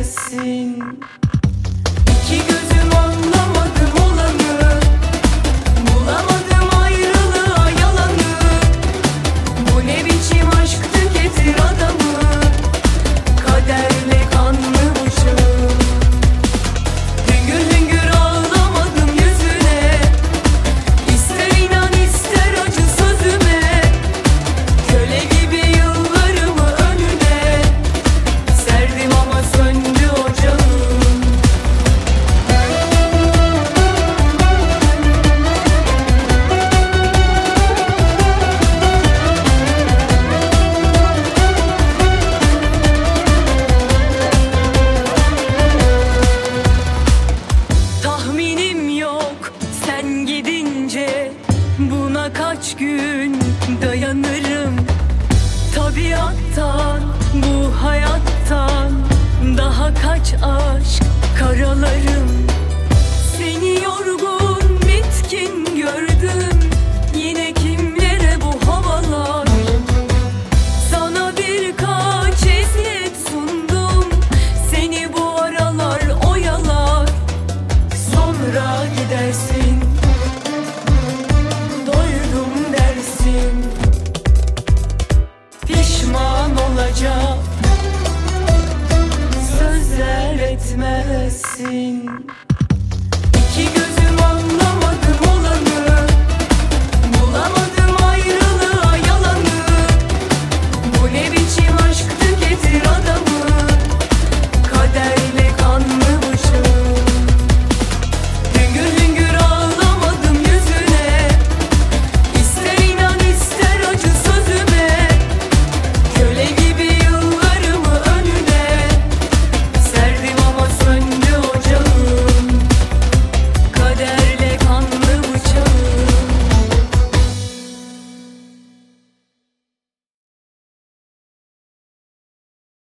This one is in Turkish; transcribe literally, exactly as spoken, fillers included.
etmezsin. İki gözüm anlamadım olanı, bulamadım ayrılığa yalanı. Bu ne biçim aşk, tüketir adamı, kaderle kanlı bıçağı. Hüngür hüngür ağlamadım yüzüne, ister inan ister acı sözüme. Köle gibi yıllarımı önüne serdim ama söndü ocağım. Tahminim yok sen gidince, buna kaç gün dayanırım. Tabiattan, bu hayattan daha kaç aşk karalarım. Seni yorgun, bitkin gördüm, yine kimlere bu havalar. Sana birkaç eziyet sundum, seni bu aralar oyalar. Sonra gidersin, doydum dersin, pişman olacak sözler etmezsin.